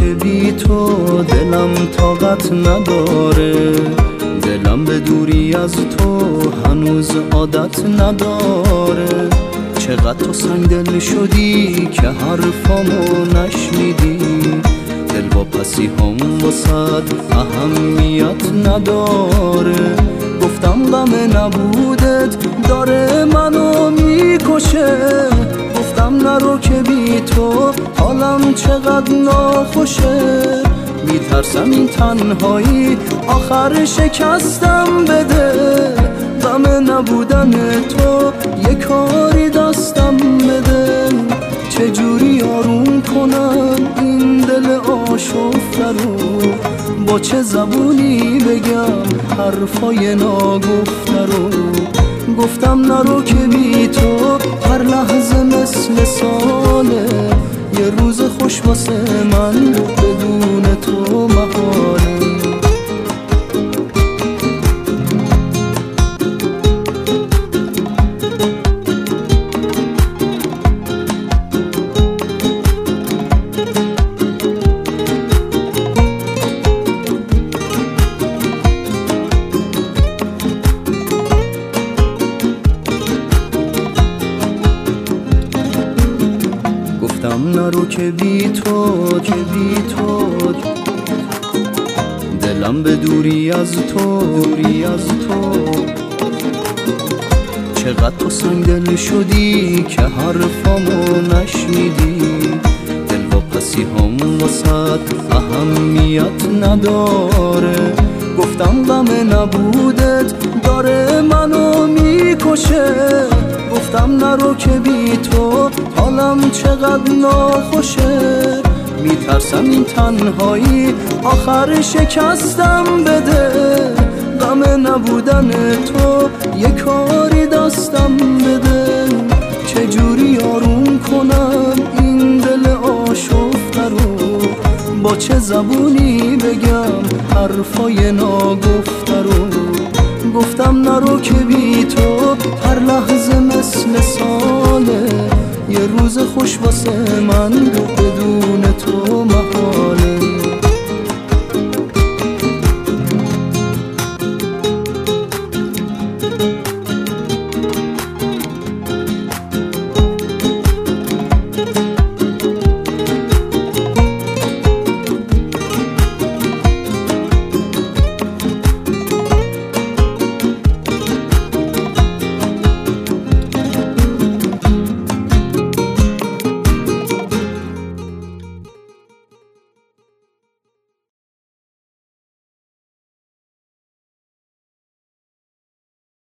بی تو دلم طاقت نداره، دلم به دوری از تو هنوز عادت نداره. چقدر تو سنگدل شدی که حرفامو نشنیدی، دل با پسی هم واسد اهمیت نداره. گفتم غم نبودت داره منو میکشه، گفتم نرو که بی تو حالم چقدر ناخوشه. میترسم این تنهایی آخر شکستم بده، غم نبودن تو یه کاری دستم بده. چجوری آروم کنم این دل آشفته رو، با چه زبونی بگم حرفای ناگفته رو. گفتم نرو که بی تو هر لحظه مثل ساله، یه روز خوش واسه من بدون تو محاله. گفتم نرو که بی تو دلم به دوری از تو. چقدر تو سنگدل شدی که حرفامو نشنیدی، دل با پسی هم واسد اهمیت نداره. گفتم غم نبودت داره منو میکشه، گفتم نرو که بی تو حالم چقدر ناخوشه. میترسم این تنهایی آخر شکستم بده، غم نبودن تو یه کاری دستم بده. چجوری آروم کنم این دل آشفته رو، با چه زبونی بگم حرفای ناگفته رو. گفتم نرو که بی تو هر لحظه مثل ساله، یه روز خوش واسه من بدون تو